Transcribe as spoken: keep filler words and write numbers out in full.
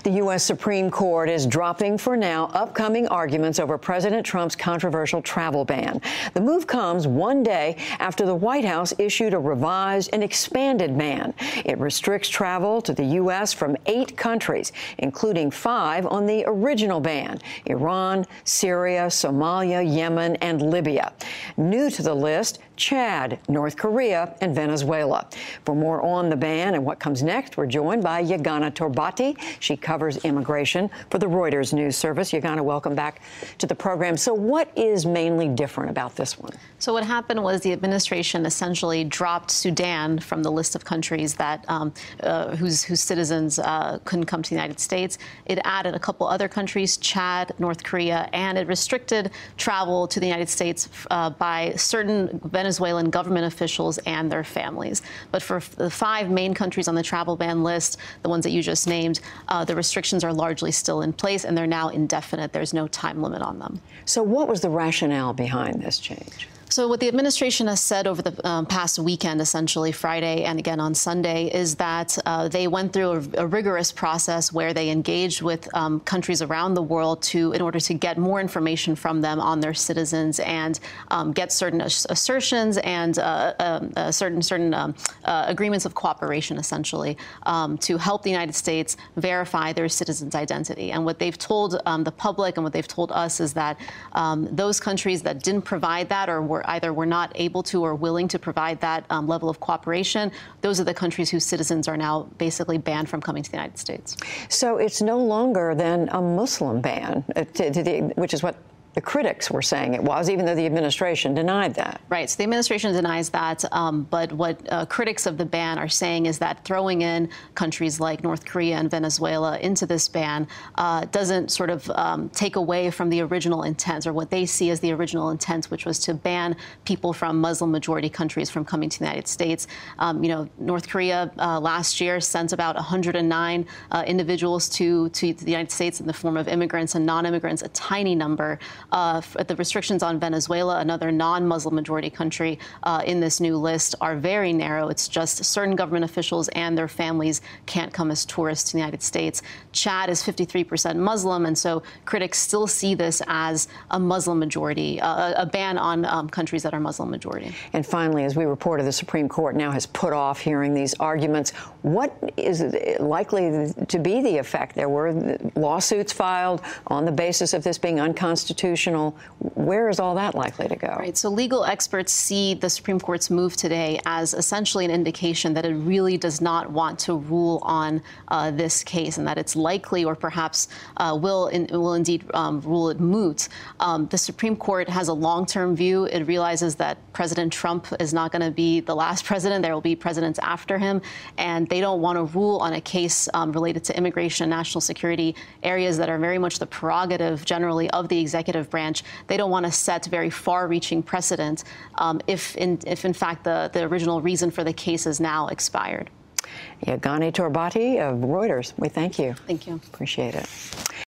The U S Supreme Court is dropping for now upcoming arguments over President Trump's controversial travel ban. The move comes one day after the White House issued a revised and expanded ban. It restricts travel to the U S from eight countries, including five on the original ban: Iran, Syria, Somalia, Yemen, and Libya. New to the list, Chad, North Korea, and Venezuela. For more on the ban and what comes next, we're joined by Yagana Torbati. She covers immigration for the Reuters News Service. Yagana, welcome back to the program. So what is mainly different about this one? So what happened was the administration essentially dropped Sudan from the list of countries that um, uh, whose, whose citizens uh, couldn't come to the United States. It added a couple other countries, Chad, North Korea, and it restricted travel to the United States uh, by certain Venezuelan government officials and their families. But for the five main countries on the travel ban list, the ones that you just named, uh, the restrictions are largely still in place, and they're now indefinite. There's no time limit on them. So what was the rationale behind this change? So what the administration has said over the um, past weekend, essentially Friday and again on Sunday, is that uh, they went through a, a rigorous process where they engaged with um, countries around the world to, in order to get more information from them on their citizens and um, get certain ass assertions and uh, um, uh, certain certain um, uh, agreements of cooperation, essentially, um, to help the United States verify their citizens' identity. And what they've told um, the public and what they've told us is that um, those countries that didn't provide that or were either were not able to or willing to provide that um, level of cooperation, those are the countries whose citizens are now basically banned from coming to the United States. So it's no longer then a Muslim ban, uh, to, to the, which is what the critics were saying it was, even though the administration denied that. Right. So the administration denies that. Um, but what uh, critics of the ban are saying is that throwing in countries like North Korea and Venezuela into this ban uh, doesn't sort of um, take away from the original intent, or what they see as the original intent, which was to ban people from Muslim majority countries from coming to the United States. Um, you know, North Korea uh, last year sent about one hundred nine uh, individuals to, to the United States in the form of immigrants and non-immigrants, a tiny number. Uh, the restrictions on Venezuela, another non-Muslim majority country uh, in this new list, are very narrow. It's just certain government officials and their families can't come as tourists to the United States. Chad is fifty-three percent Muslim, and so critics still see this as a Muslim majority, uh, a ban on um, countries that are Muslim majority. And finally, as we reported, the Supreme Court now has put off hearing these arguments. What is likely to be the effect? There were lawsuits filed on the basis of this being unconstitutional. Where is all that likely to go? Right. So legal experts see the Supreme Court's move today as essentially an indication that it really does not want to rule on uh, this case, and that it's likely, or perhaps uh, will in, will indeed um, rule it moot. Um, the Supreme Court has a long-term view. It realizes that President Trump is not going to be the last president. There will be presidents after him, and they don't want to rule on a case um, related to immigration and national security, areas that are very much the prerogative generally of the executive branch. They don't want to set very far-reaching precedent um, if, in, if in fact the, the original reason for the case is now expired. Yagana Torbati of Reuters, we thank you. Thank you. Appreciate it.